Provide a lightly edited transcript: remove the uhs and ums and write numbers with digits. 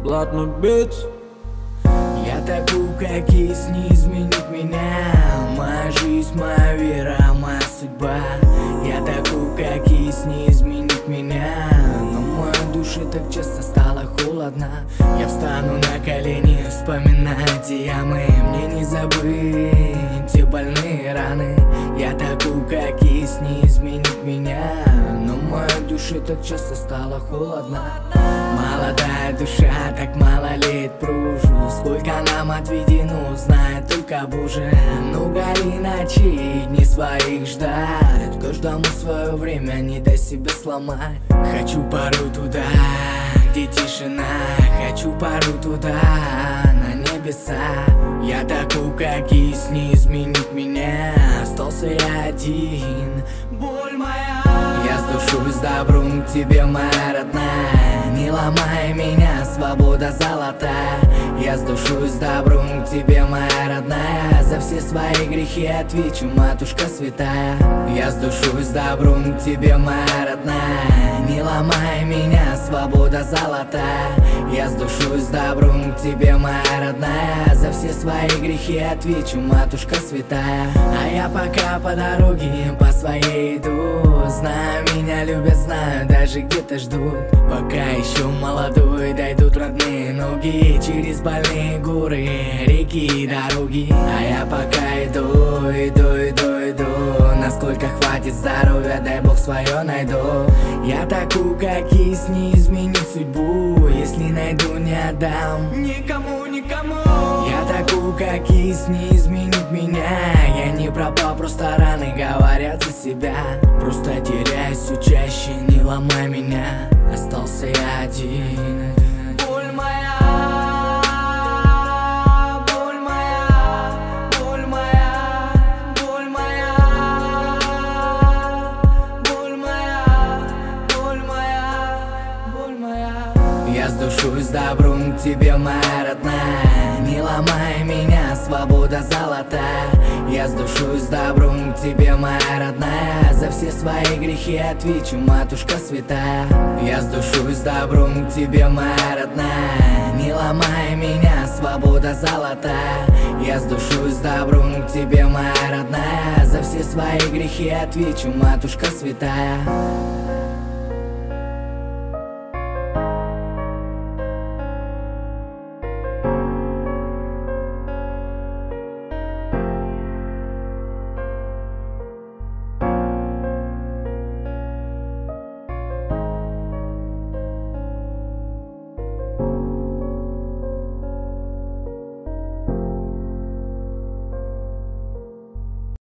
Блатный бит. Я такой, как есть, не изменит меня. Моя жизнь, моя вера, моя судьба. Я такой, как есть, не изменит меня. Но моя душа так часто стала холодна. Я встану на колени, вспоминая те ямы. Мне не забыть те больные раны. Я такой, как есть, не изменит меня. Но моя душа так часто стала холодна. Молодая душа, так мало лет прожу. Сколько нам отведено, знает только Боже. Ну гори ночей, дни своих ждать. Каждому свое время, не дай себя сломать. Хочу пару туда, где тишина. Хочу пару туда, на небеса. Я такой, как есть, не изменит меня. Остался я один, боль моя. Я с душой, с добром к тебе, моя родная. Не ломай меня, свобода золотая. Я с душой, с добром к тебе, моя родная. За все свои грехи отвечу, матушка святая. Я с душой, с добром к тебе, моя родная. Не ломай меня, свобода золотая. Я с душой, с добром к тебе, моя родная. За все свои грехи отвечу, матушка святая. А я пока по дороге по своей иду. Знаю, меня любят, знаю, даже где-то ждут. Пока еще молодой, дойдут родные ноги. Через больные горы, реки и дороги. А я пока иду. Насколько хватит здоровья, дай Бог свое найду. Я такой, как есть, не изменит судьбу. Если найду, не отдам никому. Я такой, как есть, не изменит меня. Я не пропал, просто раны говорят за себя. Просто теряюсь все чаще, не ломай меня. Остался я один. Боль моя. Я с душой, с добром к тебе, моя родная. Не ломай меня, свобода золотая. Я с душой, с добром к тебе, моя родная. За все свои грехи отвечу, матушка святая. Я с душой, с добром к тебе, моя родная. Не ломай меня, свобода золотая. Я с душой, с добром к тебе, моя родная. За все свои грехи отвечу, матушка святая.